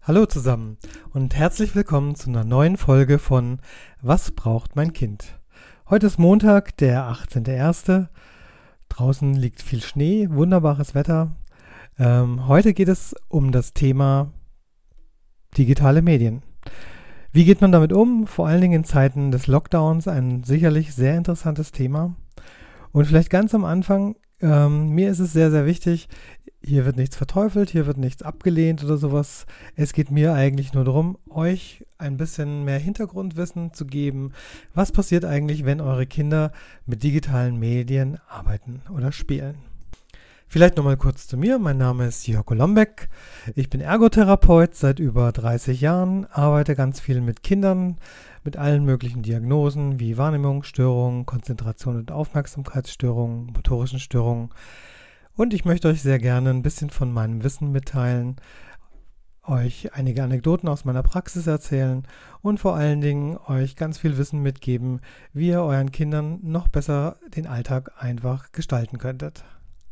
Hallo zusammen und herzlich willkommen zu einer neuen Folge von Was braucht mein Kind? Heute ist Montag, der 18.01. Draußen liegt viel Schnee, wunderbares Wetter. Heute geht es um das Thema digitale Medien. Wie geht man damit um? Vor allen Dingen in Zeiten des Lockdowns ein sicherlich sehr interessantes Thema. Und vielleicht ganz am Anfang, mir ist es sehr, sehr wichtig, hier wird nichts verteufelt, hier wird nichts abgelehnt oder sowas. Es geht mir eigentlich nur darum, euch ein bisschen mehr Hintergrundwissen zu geben. Was passiert eigentlich, wenn eure Kinder mit digitalen Medien arbeiten oder spielen? Vielleicht nochmal kurz zu mir. Mein Name ist Jörg Lombeck. Ich bin Ergotherapeut seit über 30 Jahren, arbeite ganz viel mit Kindern, mit allen möglichen Diagnosen wie Wahrnehmungsstörungen, Konzentration- und Aufmerksamkeitsstörungen, motorischen Störungen. Und ich möchte euch sehr gerne ein bisschen von meinem Wissen mitteilen, euch einige Anekdoten aus meiner Praxis erzählen und vor allen Dingen euch ganz viel Wissen mitgeben, wie ihr euren Kindern noch besser den Alltag einfach gestalten könntet.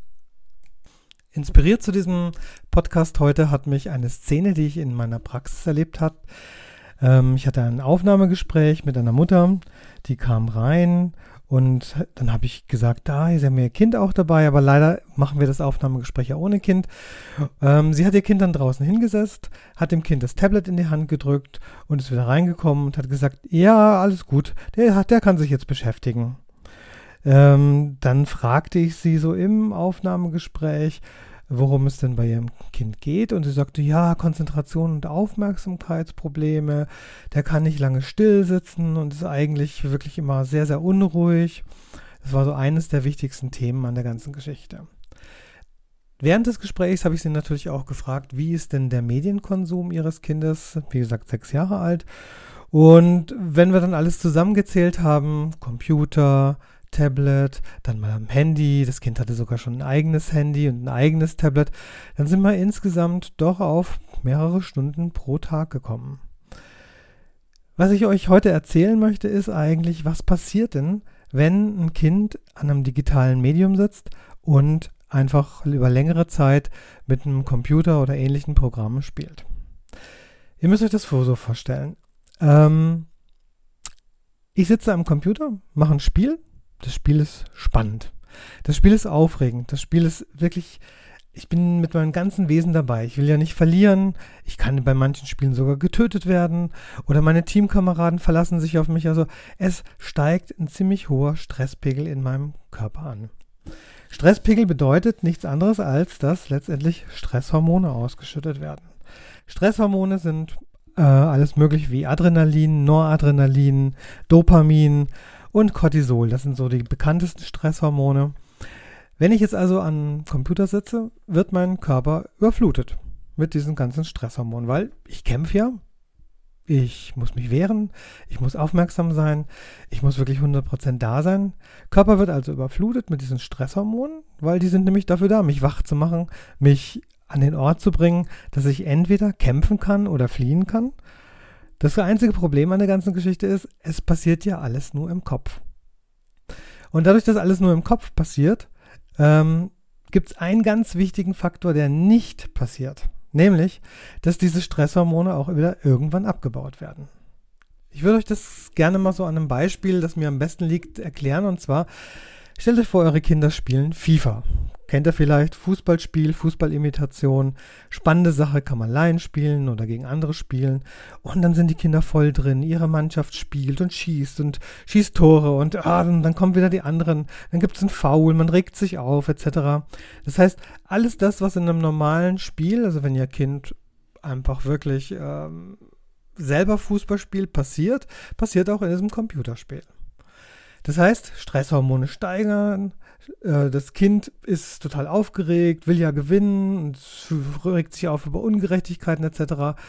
Inspiriert zu diesem Podcast heute hat mich eine Szene, die ich in meiner Praxis erlebt habe. Ich hatte ein Aufnahmegespräch mit einer Mutter, die kam rein. Und dann habe ich gesagt, da ist ja mehr Kind auch dabei, aber leider machen wir das Aufnahmegespräch ja ohne Kind. Sie hat ihr Kind dann draußen hingesetzt, hat dem Kind das Tablet in die Hand gedrückt und ist wieder reingekommen und hat gesagt, ja, alles gut, der kann sich jetzt beschäftigen. Dann fragte ich sie so im Aufnahmegespräch, worum es denn bei ihrem Kind geht. Und sie sagte, ja, Konzentration und Aufmerksamkeitsprobleme, der kann nicht lange still sitzen und ist eigentlich wirklich immer sehr, sehr unruhig. Das war so eines der wichtigsten Themen an der ganzen Geschichte. Während des Gesprächs habe ich sie natürlich auch gefragt, wie ist denn der Medienkonsum ihres Kindes, wie gesagt 6 Jahre alt. Und wenn wir dann alles zusammengezählt haben, Computer, Tablet, dann mal am Handy, das Kind hatte sogar schon ein eigenes Handy und ein eigenes Tablet, dann sind wir insgesamt doch auf mehrere Stunden pro Tag gekommen. Was ich euch heute erzählen möchte, ist eigentlich, was passiert denn, wenn ein Kind an einem digitalen Medium sitzt und einfach über längere Zeit mit einem Computer oder ähnlichen Programmen spielt. Ihr müsst euch das so vorstellen. Ich sitze am Computer, mache ein Spiel. Das Spiel ist spannend. Das Spiel ist aufregend. Das Spiel ist wirklich, ich bin mit meinem ganzen Wesen dabei. Ich will ja nicht verlieren. Ich kann bei manchen Spielen sogar getötet werden oder meine Teamkameraden verlassen sich auf mich. Also es steigt ein ziemlich hoher Stresspegel in meinem Körper an. Stresspegel bedeutet nichts anderes, als dass letztendlich Stresshormone ausgeschüttet werden. Stresshormone sind alles mögliche wie Adrenalin, Noradrenalin, Dopamin und Cortisol. Das sind so die bekanntesten Stresshormone. Wenn ich jetzt also am Computer sitze, wird mein Körper überflutet mit diesen ganzen Stresshormonen, weil ich kämpfe ja, ich muss mich wehren, ich muss aufmerksam sein, ich muss wirklich 100% da sein. Körper wird also überflutet mit diesen Stresshormonen, weil die sind nämlich dafür da, mich wach zu machen, mich an den Ort zu bringen, dass ich entweder kämpfen kann oder fliehen kann. Das einzige Problem an der ganzen Geschichte ist, es passiert ja alles nur im Kopf. Und dadurch, dass alles nur im Kopf passiert, gibt es einen ganz wichtigen Faktor, der nicht passiert. Nämlich, dass diese Stresshormone auch wieder irgendwann abgebaut werden. Ich würde euch das gerne mal so an einem Beispiel, das mir am besten liegt, erklären. Und zwar, stellt euch vor, eure Kinder spielen FIFA. Kennt ihr vielleicht Fußballspiel, Fußballimitation, spannende Sache, kann man allein spielen oder gegen andere spielen und dann sind die Kinder voll drin, ihre Mannschaft spielt und schießt Tore und dann kommen wieder die anderen, dann gibt es einen Foul, man regt sich auf etc. Das heißt, alles das, was in einem normalen Spiel, also wenn ihr Kind einfach wirklich selber Fußball spielt, passiert auch in diesem Computerspiel. Das heißt, Stresshormone steigern, das Kind ist total aufgeregt, will ja gewinnen und regt sich auf über Ungerechtigkeiten etc.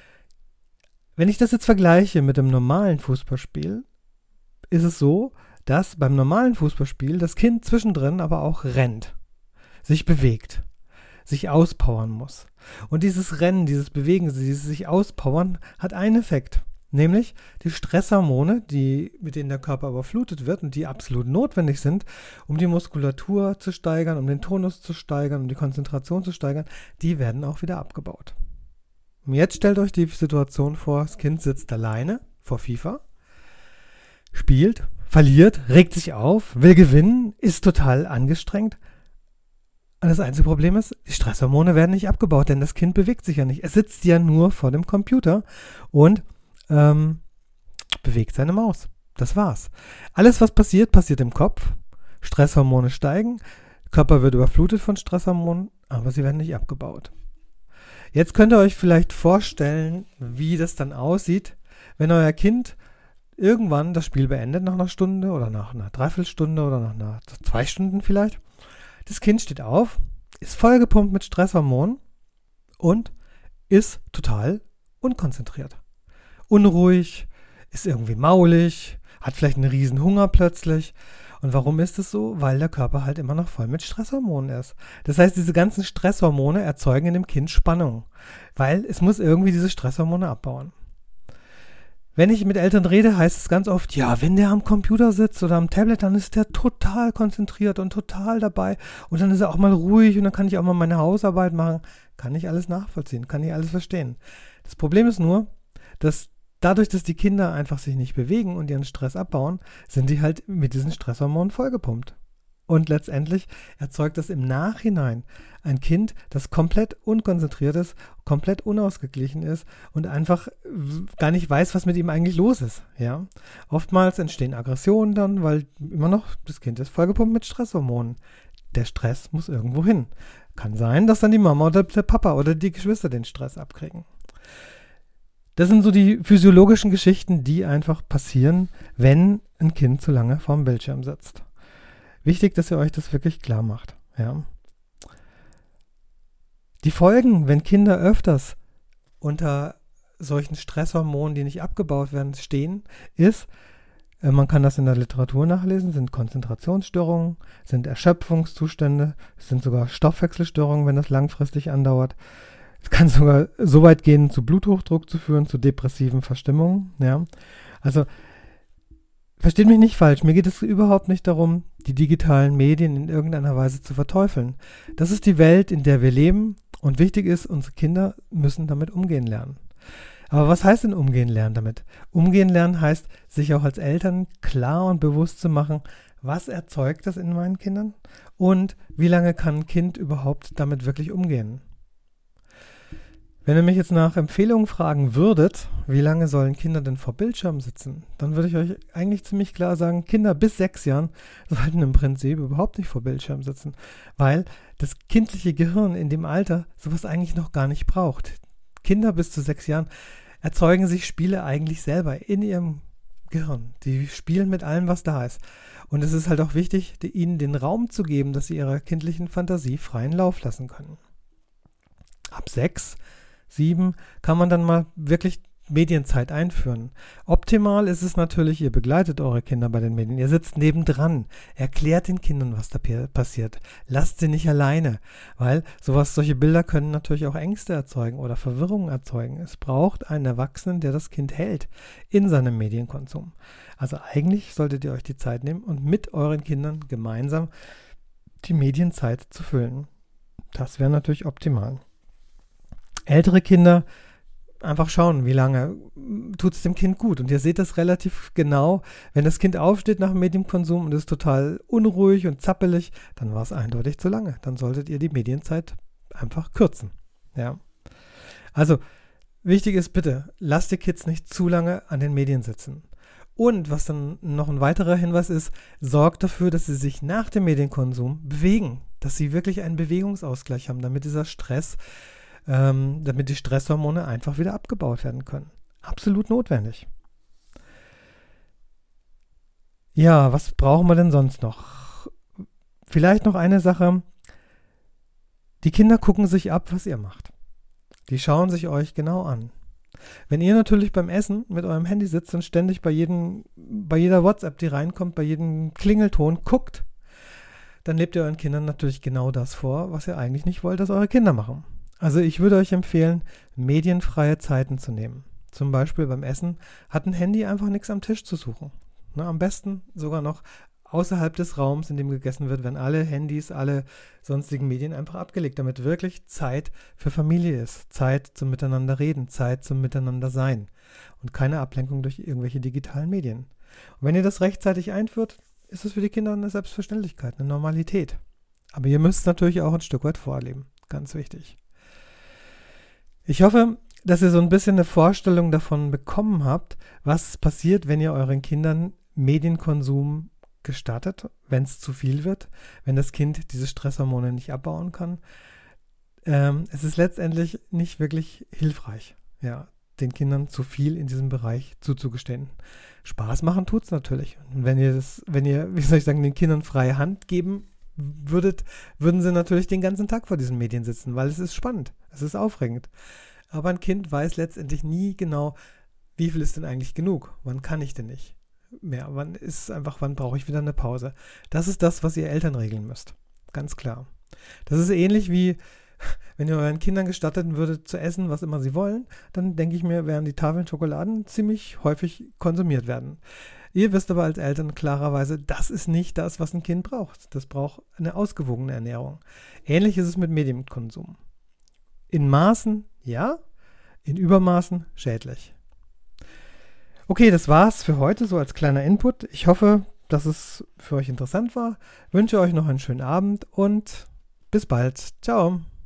Wenn ich das jetzt vergleiche mit dem normalen Fußballspiel, ist es so, dass beim normalen Fußballspiel das Kind zwischendrin aber auch rennt, sich bewegt, sich auspowern muss. Und dieses Rennen, dieses Bewegen, dieses sich auspowern hat einen Effekt. Nämlich die Stresshormone, mit denen der Körper überflutet wird und die absolut notwendig sind, um die Muskulatur zu steigern, um den Tonus zu steigern, um die Konzentration zu steigern, die werden auch wieder abgebaut. Und jetzt stellt euch die Situation vor, das Kind sitzt alleine vor FIFA, spielt, verliert, regt sich auf, will gewinnen, ist total angestrengt. Und das einzige Problem ist, die Stresshormone werden nicht abgebaut, denn das Kind bewegt sich ja nicht. Es sitzt ja nur vor dem Computer und bewegt seine Maus. Das war's. Alles, was passiert, passiert im Kopf. Stresshormone steigen, Körper wird überflutet von Stresshormonen, aber sie werden nicht abgebaut. Jetzt könnt ihr euch vielleicht vorstellen, wie das dann aussieht, wenn euer Kind irgendwann das Spiel beendet, nach einer Stunde oder nach einer Dreiviertelstunde oder nach 2 Stunden vielleicht. Das Kind steht auf, ist vollgepumpt mit Stresshormonen und ist total unkonzentriert. Unruhig, ist irgendwie maulig, hat vielleicht einen riesen Hunger plötzlich. Und warum ist es so? Weil der Körper halt immer noch voll mit Stresshormonen ist. Das heißt, diese ganzen Stresshormone erzeugen in dem Kind Spannung, weil es muss irgendwie diese Stresshormone abbauen. Wenn ich mit Eltern rede, heißt es ganz oft, ja, wenn der am Computer sitzt oder am Tablet, dann ist der total konzentriert und total dabei und dann ist er auch mal ruhig und dann kann ich auch mal meine Hausarbeit machen. Kann ich alles nachvollziehen, kann ich alles verstehen. Das Problem ist nur, dass dadurch, dass die Kinder einfach sich nicht bewegen und ihren Stress abbauen, sind die halt mit diesen Stresshormonen vollgepumpt. Und letztendlich erzeugt das im Nachhinein ein Kind, das komplett unkonzentriert ist, komplett unausgeglichen ist und einfach gar nicht weiß, was mit ihm eigentlich los ist. Ja? Oftmals entstehen Aggressionen dann, weil immer noch das Kind ist vollgepumpt mit Stresshormonen. Der Stress muss irgendwo hin. Kann sein, dass dann die Mama oder der Papa oder die Geschwister den Stress abkriegen. Das sind so die physiologischen Geschichten, die einfach passieren, wenn ein Kind zu lange vorm Bildschirm sitzt. Wichtig, dass ihr euch das wirklich klar macht. Ja. Die Folgen, wenn Kinder öfters unter solchen Stresshormonen, die nicht abgebaut werden, stehen, ist, man kann das in der Literatur nachlesen, sind Konzentrationsstörungen, sind Erschöpfungszustände, sind sogar Stoffwechselstörungen, wenn das langfristig andauert. Es kann sogar so weit gehen, zu Bluthochdruck zu führen, zu depressiven Verstimmungen. Ja. Also versteht mich nicht falsch, mir geht es überhaupt nicht darum, die digitalen Medien in irgendeiner Weise zu verteufeln. Das ist die Welt, in der wir leben und wichtig ist, unsere Kinder müssen damit umgehen lernen. Aber was heißt denn umgehen lernen damit? Umgehen lernen heißt, sich auch als Eltern klar und bewusst zu machen, was erzeugt das in meinen Kindern und wie lange kann ein Kind überhaupt damit wirklich umgehen. Wenn ihr mich jetzt nach Empfehlungen fragen würdet, wie lange sollen Kinder denn vor Bildschirm sitzen, dann würde ich euch eigentlich ziemlich klar sagen, Kinder bis 6 Jahren sollten im Prinzip überhaupt nicht vor Bildschirm sitzen, weil das kindliche Gehirn in dem Alter sowas eigentlich noch gar nicht braucht. Kinder bis zu 6 Jahren erzeugen sich Spiele eigentlich selber in ihrem Gehirn. Die spielen mit allem, was da ist. Und es ist halt auch wichtig, ihnen den Raum zu geben, dass sie ihrer kindlichen Fantasie freien Lauf lassen können. Ab 6, 7 kann man dann mal wirklich Medienzeit einführen. Optimal ist es natürlich, ihr begleitet eure Kinder bei den Medien. Ihr sitzt nebendran, erklärt den Kindern, was da passiert. Lasst sie nicht alleine, weil solche Bilder können natürlich auch Ängste erzeugen oder Verwirrung erzeugen. Es braucht einen Erwachsenen, der das Kind hält in seinem Medienkonsum. Also eigentlich solltet ihr euch die Zeit nehmen und mit euren Kindern gemeinsam die Medienzeit zu füllen. Das wäre natürlich optimal. Ältere Kinder einfach schauen, wie lange tut es dem Kind gut. Und ihr seht das relativ genau. Wenn das Kind aufsteht nach dem Medienkonsum und ist total unruhig und zappelig, dann war es eindeutig zu lange. Dann solltet ihr die Medienzeit einfach kürzen. Ja. Also, wichtig ist bitte, lasst die Kids nicht zu lange an den Medien sitzen. Und was dann noch ein weiterer Hinweis ist, sorgt dafür, dass sie sich nach dem Medienkonsum bewegen. Dass sie wirklich einen Bewegungsausgleich haben, damit dieser Stress damit die Stresshormone einfach wieder abgebaut werden können. Absolut notwendig. Ja, was brauchen wir denn sonst noch? Vielleicht noch eine Sache. Die Kinder gucken sich ab, was ihr macht. Die schauen sich euch genau an. Wenn ihr natürlich beim Essen mit eurem Handy sitzt und ständig bei jeder WhatsApp, die reinkommt, bei jedem Klingelton guckt, dann lebt ihr euren Kindern natürlich genau das vor, was ihr eigentlich nicht wollt, dass eure Kinder machen. Also ich würde euch empfehlen, medienfreie Zeiten zu nehmen. Zum Beispiel beim Essen hat ein Handy einfach nichts am Tisch zu suchen. Am besten sogar noch außerhalb des Raums, in dem gegessen wird, werden alle Handys, alle sonstigen Medien einfach abgelegt, damit wirklich Zeit für Familie ist, Zeit zum Miteinander reden, Zeit zum Miteinander sein und keine Ablenkung durch irgendwelche digitalen Medien. Und wenn ihr das rechtzeitig einführt, ist es für die Kinder eine Selbstverständlichkeit, eine Normalität. Aber ihr müsst es natürlich auch ein Stück weit vorleben, ganz wichtig. Ich hoffe, dass ihr so ein bisschen eine Vorstellung davon bekommen habt, was passiert, wenn ihr euren Kindern Medienkonsum gestattet, wenn es zu viel wird, wenn das Kind diese Stresshormone nicht abbauen kann. Es ist letztendlich nicht wirklich hilfreich, ja, den Kindern zu viel in diesem Bereich zuzugestehen. Spaß machen tut es natürlich. Und wenn ihr, wie soll ich sagen, den Kindern freie Hand geben würdet, würden sie natürlich den ganzen Tag vor diesen Medien sitzen, weil es ist spannend, es ist aufregend. Aber ein Kind weiß letztendlich nie genau, wie viel ist denn eigentlich genug? Wann kann ich denn nicht mehr? Wann brauche ich wieder eine Pause? Das ist das, was ihr Eltern regeln müsst. Ganz klar. Das ist ähnlich wie, wenn ihr euren Kindern gestatten würdet, zu essen, was immer sie wollen, dann denke ich mir, werden die Tafeln Schokoladen ziemlich häufig konsumiert werden. Ihr wisst aber als Eltern klarerweise, das ist nicht das, was ein Kind braucht. Das braucht eine ausgewogene Ernährung. Ähnlich ist es mit Medienkonsum. In Maßen ja, in Übermaßen schädlich. Okay, das war's für heute, so als kleiner Input. Ich hoffe, dass es für euch interessant war. Wünsche euch noch einen schönen Abend und bis bald. Ciao.